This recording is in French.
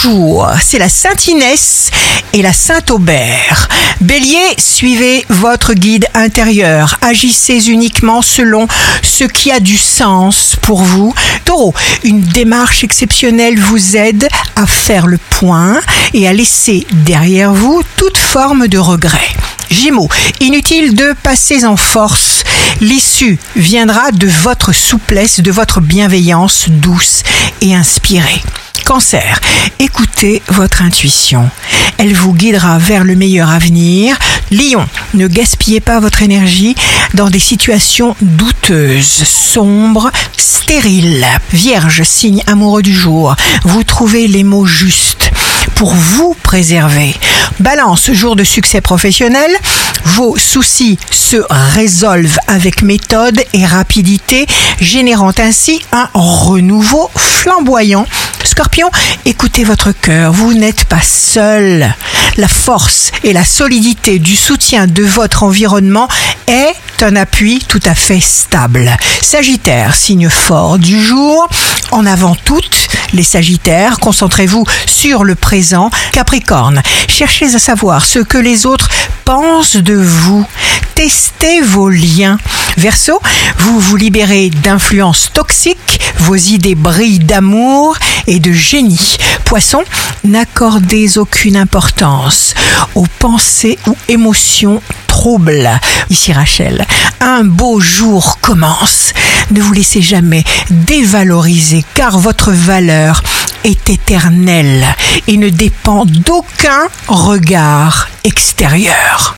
jour, c'est la Sainte Inès et la Sainte Aubert. Bélier, suivez votre guide intérieur. Agissez uniquement selon ce qui a du sens pour vous. Taureau, une démarche exceptionnelle vous aide à faire le point et à laisser derrière vous toute forme de regret. Gémeaux, inutile de passer en force. L'issue viendra de votre souplesse, de votre bienveillance douce et inspirée. Cancer, écoutez votre intuition. Elle vous guidera vers le meilleur avenir. Lion, ne gaspillez pas votre énergie dans des situations douteuses, sombres, stériles. Vierge, signe amoureux du jour, vous trouvez les mots justes pour vous préserver. Balance, jour de succès professionnel, vos soucis se résolvent avec méthode et rapidité, générant ainsi un renouveau flamboyant. Scorpion, écoutez votre cœur, vous n'êtes pas seul. La force et la solidité du soutien de votre environnement est un appui tout à fait stable. Sagittaire, signe fort du jour, en avant toutes les Sagittaires, concentrez-vous sur le présent. Capricorne, cherchez à savoir ce que les autres pensent de vous. Testez vos liens. Verseau, vous vous libérez d'influences toxiques, vos idées brillent d'amour et de génie. Poisson, n'accordez aucune importance aux pensées ou émotions troubles. Ici Rachel, un beau jour commence. Ne vous laissez jamais dévaloriser car votre valeur est éternelle et ne dépend d'aucun regard extérieur.